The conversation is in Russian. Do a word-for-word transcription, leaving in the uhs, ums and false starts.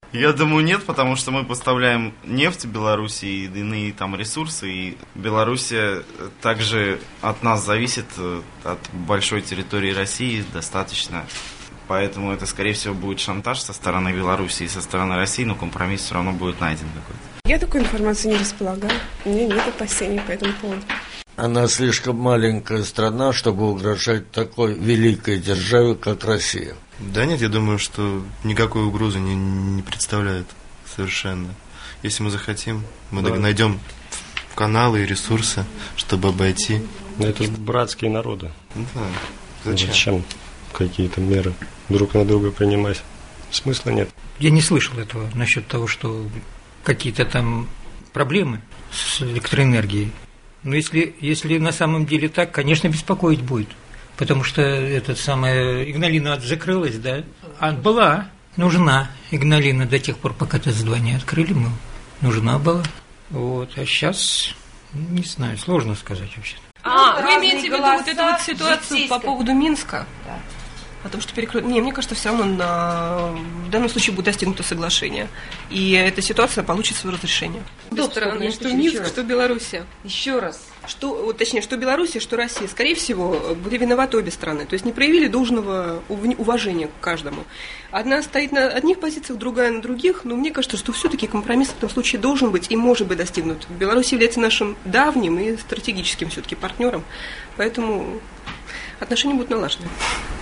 Я думаю, нет, потому что мы поставляем нефть в Беларуси и иные там ресурсы, и Белоруссия также от нас зависит, от большой территории России достаточно. Поэтому это, скорее всего, будет шантаж со стороны Беларуси и со стороны России, но компромисс все равно будет найден какой-то. Я такой информации не располагаю. У меня нет опасений по этому поводу. Она слишком маленькая страна, чтобы угрожать такой великой державе, как Россия. Да нет, я думаю, что никакой угрозы не, не представляет совершенно. Если мы захотим, мы да. найдем каналы и ресурсы, чтобы обойти. Это братские народы. Да. Зачем? Зачем какие-то меры друг на друга принимать? Смысла нет. Я не слышал этого насчет того, что какие-то там проблемы с электроэнергией. Но если, если на самом деле так, конечно, беспокоить будет. Потому что этот самая Игналина закрылась, да? А была нужна Игналина до тех пор, пока ТЭЦ два не открыли, мы нужна была. Вот. А сейчас, не знаю, сложно сказать вообще-то. А, вы имеете в виду вот эту вот ситуацию по поводу Минска? Да. О том, что перекроют. Не, мне кажется, все равно на... в данном случае будет достигнуто соглашение. И эта ситуация получит свое разрешение. Обе стороны, что Минск, что Белоруссия. Еще раз. Что, вот, точнее, что Белоруссия, что Россия, скорее всего, были виноваты обе страны. То есть не проявили должного уважения к каждому. Одна стоит на одних позициях, другая на других. Но мне кажется, что все-таки компромисс в этом случае должен быть и может быть достигнут. Беларусь является нашим давним и стратегическим все-таки партнером. Поэтому отношения будут налажены.